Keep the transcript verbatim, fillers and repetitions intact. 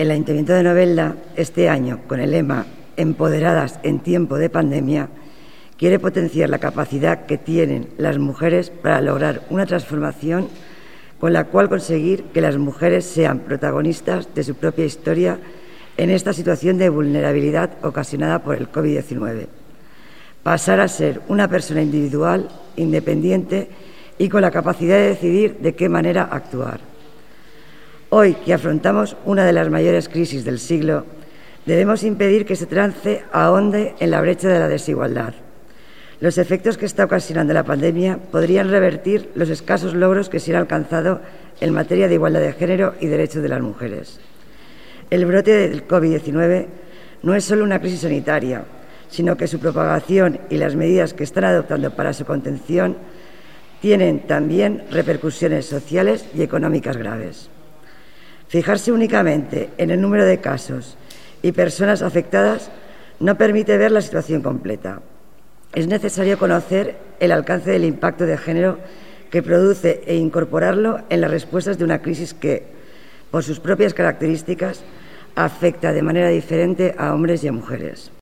El Ayuntamiento de Novelda, este año, con el lema Empoderadas en tiempo de pandemia, quiere potenciar la capacidad que tienen las mujeres para lograr una transformación con la cual conseguir que las mujeres sean protagonistas de su propia historia en esta situación de vulnerabilidad ocasionada por el COVID diecinueve. Pasar a ser una persona individual, independiente y con la capacidad de decidir de qué manera actuar. Hoy, que afrontamos una de las mayores crisis del siglo, debemos impedir que ese trance ahonde en la brecha de la desigualdad. Los efectos que está ocasionando la pandemia podrían revertir los escasos logros que se han alcanzado en materia de igualdad de género y derechos de las mujeres. El brote del COVID diecinueve no es solo una crisis sanitaria, sino que su propagación y las medidas que están adoptando para su contención tienen también repercusiones sociales y económicas graves. Fijarse únicamente en el número de casos y personas afectadas no permite ver la situación completa. Es necesario conocer el alcance del impacto de género que produce e incorporarlo en las respuestas de una crisis que, por sus propias características, afecta de manera diferente a hombres y a mujeres.